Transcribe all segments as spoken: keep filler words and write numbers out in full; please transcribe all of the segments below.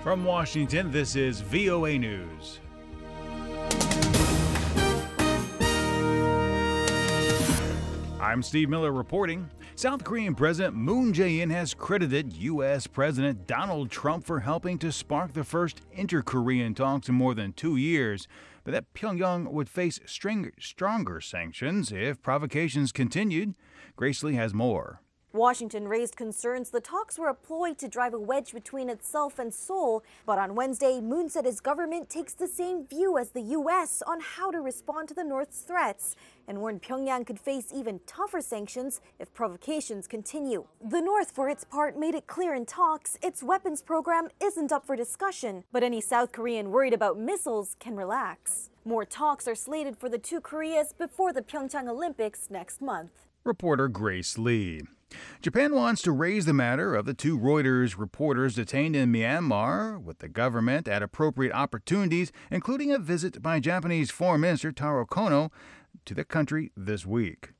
From Washington, this is V O A News. I'm Steve Miller reporting. South Korean President Moon Jae-in has credited U S. President Donald Trump for helping to spark the first inter-Korean talks in more than two years, but that Pyongyang would face string- stronger sanctions if provocations continued. Grace Lee has more. Washington raised concerns the talks were a ploy to drive a wedge between itself and Seoul. But on Wednesday, Moon said his government takes the same view as the U S on how to respond to the North's threats and warned Pyongyang could face even tougher sanctions if provocations continue. The North, for its part, made it clear in talks its weapons program isn't up for discussion, but any South Korean worried about missiles can relax. More talks are slated for the two Koreas before the Pyeongchang Olympics next month. Reporter Grace Lee. Japan wants to raise the matter of the two Reuters reporters detained in Myanmar with the government at appropriate opportunities, including a visit by Japanese Foreign Minister Taro Kono to the country this week.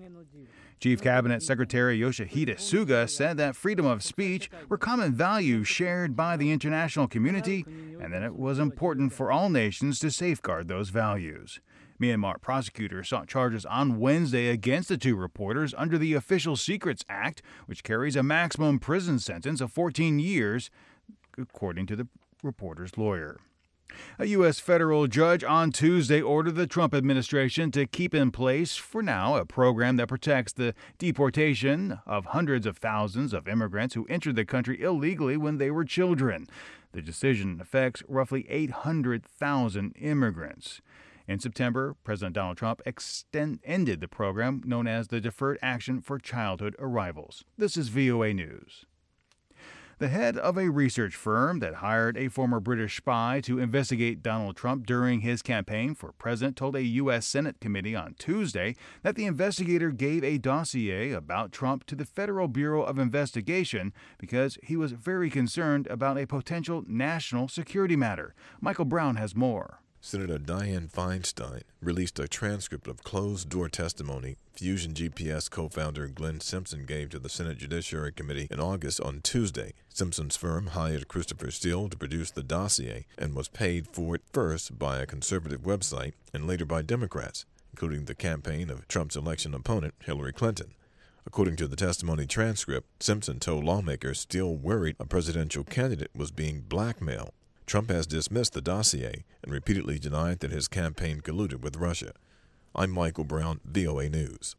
Chief Cabinet Secretary Yoshihide Suga said that freedom of speech were common values shared by the international community and that it was important for all nations to safeguard those values. Myanmar prosecutors sought charges on Wednesday against the two reporters under the Official Secrets Act, which carries a maximum prison sentence of fourteen years, according to the reporter's lawyer. A U S federal judge on Tuesday ordered the Trump administration to keep in place, for now, a program that protects the deportation of hundreds of thousands of immigrants who entered the country illegally when they were children. The decision affects roughly eight hundred thousand immigrants. In September, President Donald Trump extend, ended the program known as the Deferred Action for Childhood Arrivals. This is V O A News. The head of a research firm that hired a former British spy to investigate Donald Trump during his campaign for president told a U S. Senate committee on Tuesday that the investigator gave a dossier about Trump to the Federal Bureau of Investigation because he was very concerned about a potential national security matter. Michael Brown has more. Senator Dianne Feinstein released a transcript of closed-door testimony Fusion G P S co-founder Glenn Simpson gave to the Senate Judiciary Committee in August on Tuesday. Simpson's firm hired Christopher Steele to produce the dossier and was paid for it first by a conservative website and later by Democrats, including the campaign of Trump's election opponent, Hillary Clinton. According to the testimony transcript, Simpson told lawmakers Steele worried a presidential candidate was being blackmailed. Trump has dismissed the dossier and repeatedly denied that his campaign colluded with Russia. I'm Michael Brown, V O A News.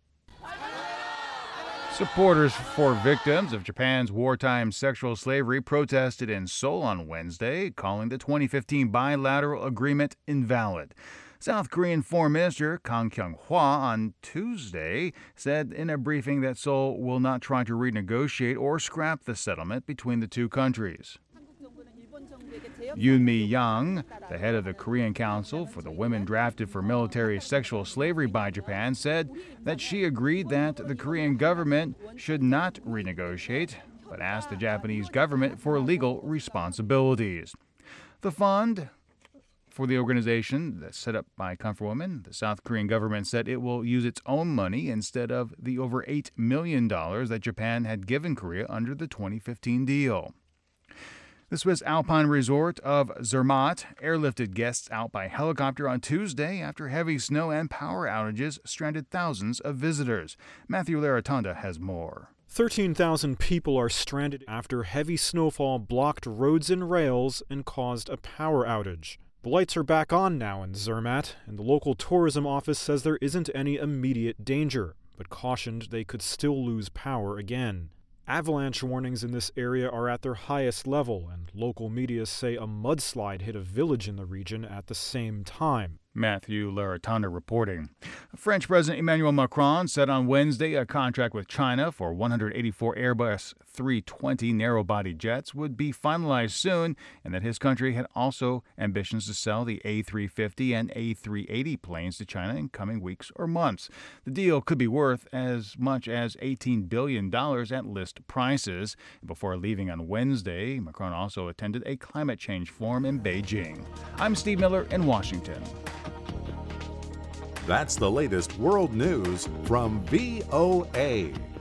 Supporters for victims of Japan's wartime sexual slavery protested in Seoul on Wednesday, calling the twenty fifteen bilateral agreement invalid. South Korean Foreign Minister Kang Kyung-hwa on Tuesday said in a briefing that Seoul will not try to renegotiate or scrap the settlement between the two countries. Yoon Mi-young, the head of the Korean Council for the women drafted for military sexual slavery by Japan, said that she agreed that the Korean government should not renegotiate, but asked the Japanese government for legal responsibilities. The fund for the organization that's set up by Comfort Women, the South Korean government said it will use its own money instead of the over eight million dollars that Japan had given Korea under the twenty fifteen deal. The Swiss Alpine resort of Zermatt airlifted guests out by helicopter on Tuesday after heavy snow and power outages stranded thousands of visitors. Matthew Laratanda has more. thirteen thousand people are stranded after heavy snowfall blocked roads and rails and caused a power outage. The lights are back on now in Zermatt, and the local tourism office says there isn't any immediate danger, but cautioned they could still lose power again. Avalanche warnings in this area are at their highest level, and local media say a mudslide hit a village in the region at the same time. Matthew Laratanda reporting. French President Emmanuel Macron said on Wednesday a contract with China for one hundred eighty-four Airbus three twenty narrow-body jets would be finalized soon, and that his country had also ambitions to sell the A three fifty and A three eighty planes to China in coming weeks or months. The deal could be worth as much as eighteen billion dollars at list prices. Before leaving on Wednesday, Macron also attended a climate change forum in Beijing. I'm Steve Miller in Washington. That's the latest world news from V O A.